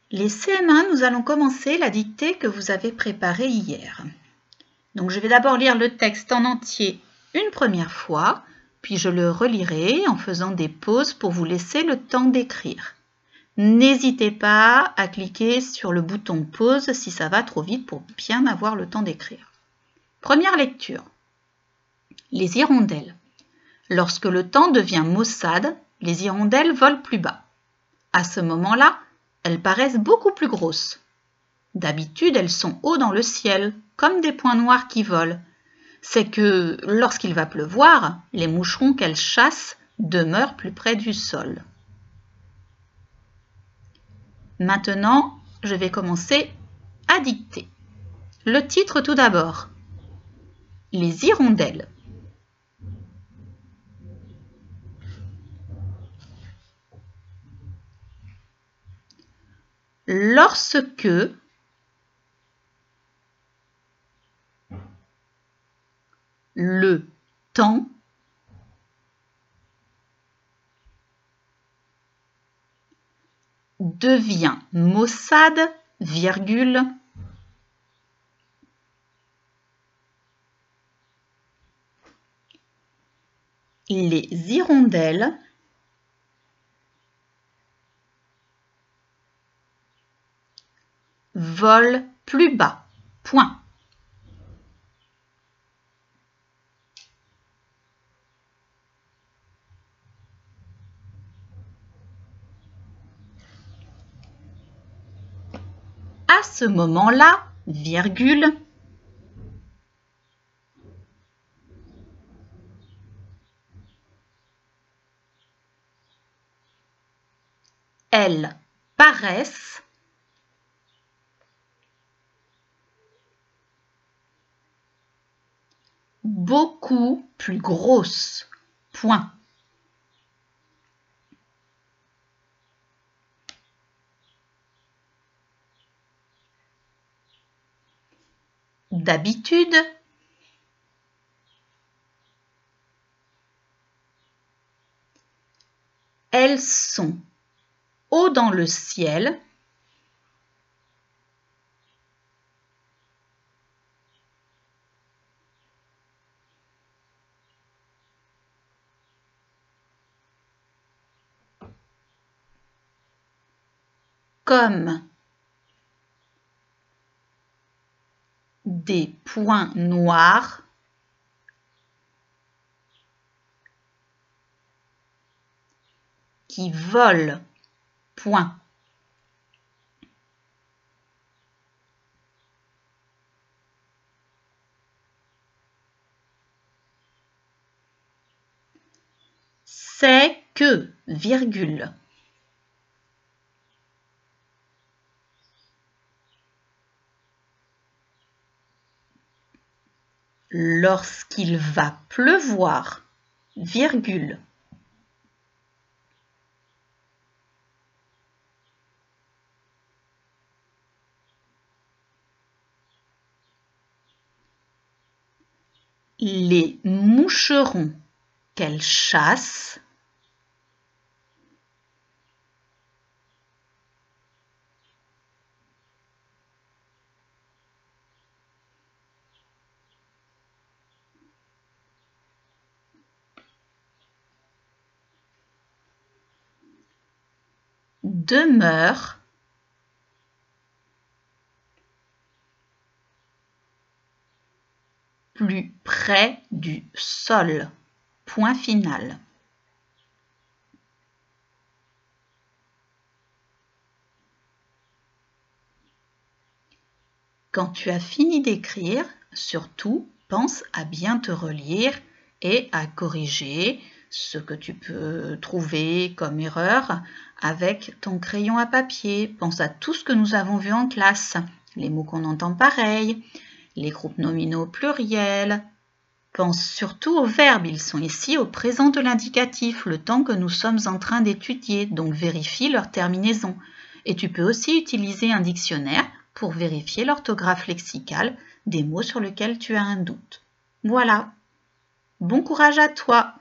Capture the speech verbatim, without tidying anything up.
Les C M un, nous allons commencer la dictée que vous avez préparée hier. Donc je vais d'abord lire le texte en entier une première fois, puis je le relirai en faisant des pauses pour vous laisser le temps d'écrire. N'hésitez pas à cliquer sur le bouton pause si ça va trop vite pour bien avoir le temps d'écrire. Première lecture. Les hirondelles. Lorsque le temps devient maussade, les hirondelles volent plus bas. À ce moment-là, elles paraissent beaucoup plus grosses. D'habitude, elles sont haut dans le ciel, comme des points noirs qui volent. C'est que, lorsqu'il va pleuvoir, les moucherons qu'elles chassent demeurent plus près du sol. Maintenant, je vais commencer à dicter. Le titre tout d'abord. Les hirondelles. Lorsque le temps devient maussade, virgule, les hirondelles volent plus bas. Point. À ce moment-là, virgule, elles paraissent beaucoup plus grosses. Point. D'habitude, elles sont haut dans le ciel, comme des points noirs qui volent. Point. C'est que, virgule, lorsqu'il va pleuvoir, virgule, les moucherons qu'elles chassent demeurent plus près du sol. Point final. Quand tu as fini d'écrire, surtout, pense à bien te relire et à corriger ce que tu peux trouver comme erreur avec ton crayon à papier. Pense à tout ce que nous avons vu en classe, les mots qu'on entend pareil, les groupes nominaux pluriels. Pense surtout aux verbes, ils sont ici au présent de l'indicatif, le temps que nous sommes en train d'étudier, donc vérifie leur terminaison. Et tu peux aussi utiliser un dictionnaire pour vérifier l'orthographe lexicale des mots sur lesquels tu as un doute. Voilà. Bon courage à toi!